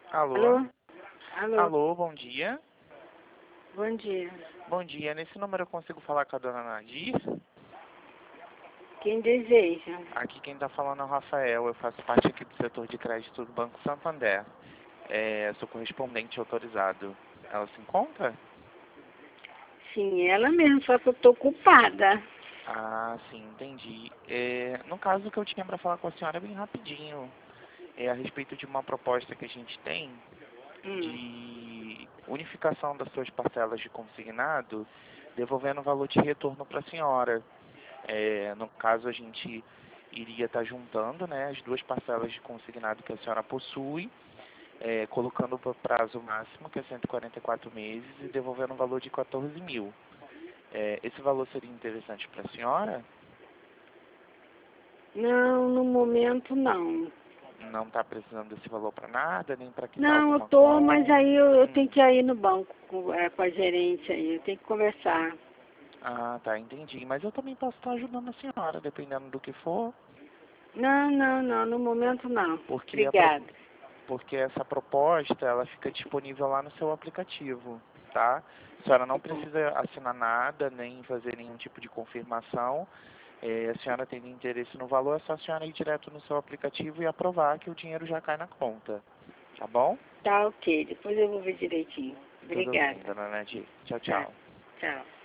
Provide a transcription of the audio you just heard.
Alô? Alô? Alô? Alô, bom dia. Bom dia. Bom dia, nesse número eu consigo falar com a dona Nadir? Quem deseja? Aqui quem tá falando é o Rafael, eu faço parte aqui do setor de crédito do Banco Santander. Sou correspondente autorizado. Ela se encontra? Sim, ela mesmo, só que eu tô ocupada. Ah, sim, entendi. No caso, o que eu tinha para falar com a senhora é bem rapidinho. É a respeito de uma proposta que a gente tem Hum. de unificação das suas parcelas de consignado, devolvendo o valor de retorno para a senhora. No caso, a gente iria estar juntando, né, as duas parcelas de consignado que a senhora possui, colocando para o prazo máximo, que é 144 meses, e devolvendo um valor de 14 mil. Esse valor seria interessante para a senhora? Não, no momento não. Não está precisando desse valor para nada, nem para quitar Não, eu alguma tô, mas conta? aí eu tenho que ir no banco com a gerente aí, eu tenho que conversar. Ah, tá, entendi. Mas eu também posso estar ajudando a senhora, dependendo do que for, Não, não, não, no momento não. porque Obrigada. porque essa proposta, ela fica disponível lá no seu aplicativo, tá? A senhora Tá não bom. precisa assinar nada, nem fazer nenhum tipo de confirmação. A senhora tendo interesse no valor, é só a senhora ir direto no seu aplicativo e aprovar que o dinheiro já cai na conta, tá bom? Tá ok, depois eu vou ver direitinho. Tudo bem, Obrigada. dona Nadir. Tchau, Tá, tchau. tchau.